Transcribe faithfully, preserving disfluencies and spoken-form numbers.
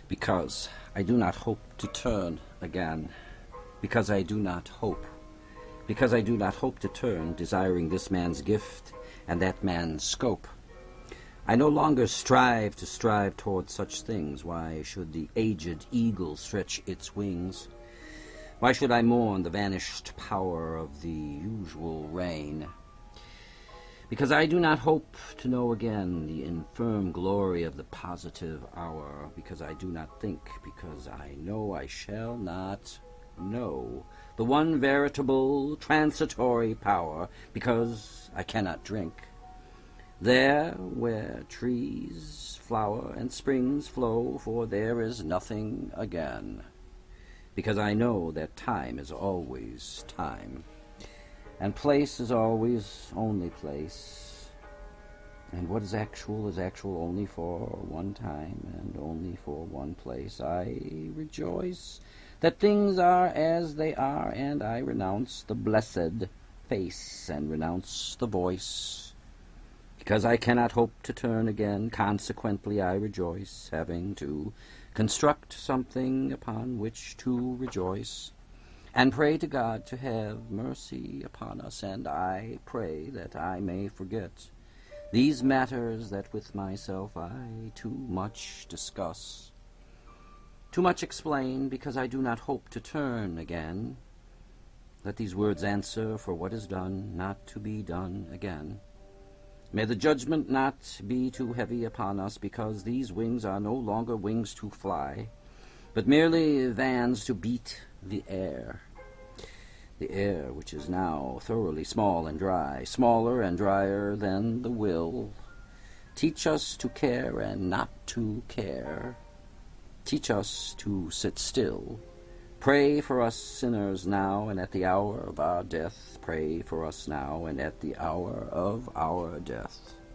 Because I do not hope to turn again. Because I do not hope. Because I do not hope to turn, desiring this man's gift and that man's scope. I no longer strive to strive toward such things. Why should the aged eagle stretch its wings? Why should I mourn the vanished power of the usual rain? Because I do not hope to know again the infirm glory of the positive hour. Because I do not think, because I know I shall not know the one veritable transitory power. Because I cannot drink there where trees flower and springs flow, for there is nothing again. Because I know that time is always time, and place is always only place, and what is actual is actual only for one time and only for one place. I rejoice that things are as they are, and I renounce the blessed face and renounce the voice. Because I cannot hope to turn again, consequently I rejoice, having to construct something upon which to rejoice, and pray to God to have mercy upon us, and I pray that I may forget these matters that with myself I too much discuss, too much explain, because I do not hope to turn again. Let these words answer for what is done, not to be done again. May the judgment not be too heavy upon us, because these wings are no longer wings to fly, but merely vans to beat the air. The air which is now thoroughly small and dry, smaller and drier than the will. Teach us to care and not to care. Teach us to sit still. Pray for us sinners now and at the hour of our death. Pray for us now and at the hour of our death.